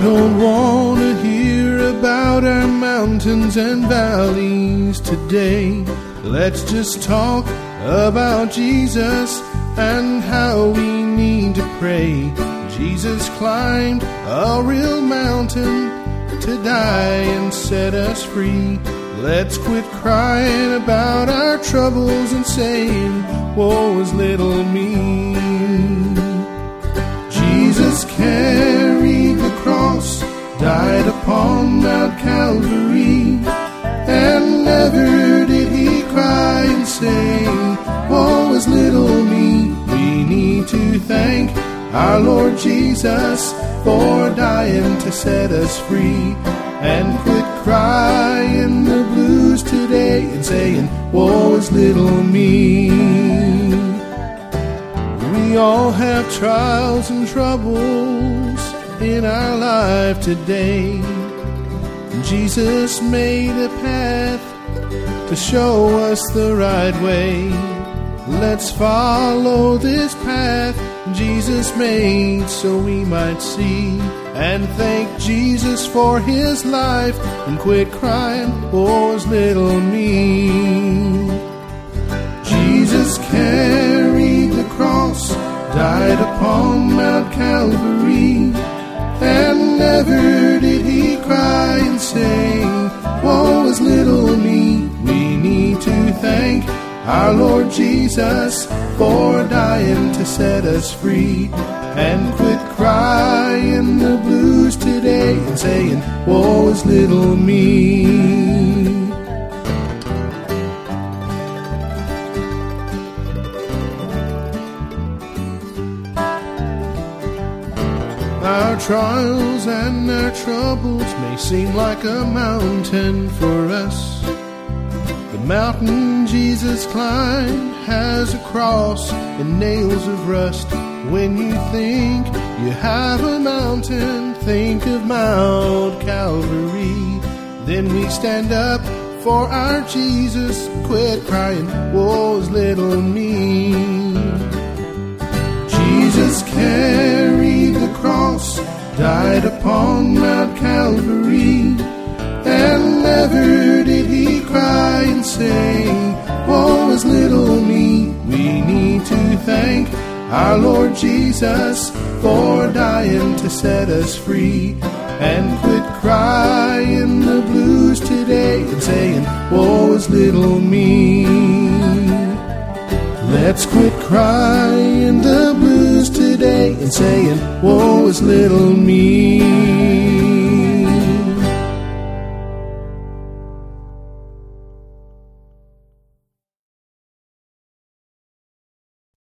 don't want to hear about our mountains and valleys today. Let's just talk about Jesus and how we need to pray. Jesus climbed a real mountain to die and set us free. Let's quit crying about our troubles and saying, woe is little me. Jesus carried the cross, died upon Mount Calvary, and never did he cry and say, woe is little me. We need to thank our Lord Jesus for dying to set us free, and quit crying the blues today and saying, woe is little me. We all have trials and troubles in our life today. Jesus made a path to show us the right way. Let's follow this path Jesus made so we might see, and thank Jesus for his life and quit crying, woe is little me. Jesus carried the cross, died upon Mount Calvary, and never did he cry and say, woe is little me. We need to thank our Lord Jesus for dying to set us free, and quit crying the blues today and saying, woe is little me. Our trials and our troubles may seem like a mountain for us. The mountain Jesus climbed has a cross and nails of rust. When you think you have a mountain, think of Mount Calvary. Then we stand up for our Jesus, quit crying, woe is little me. Jesus carried the cross, died upon Mount Calvary, and never did he cry and say, woe is little me. We need to thank our Lord Jesus for dying to set us free, and quit crying the blues today and saying, woe is little me. Let's quit crying the blues today and saying, woe is little me.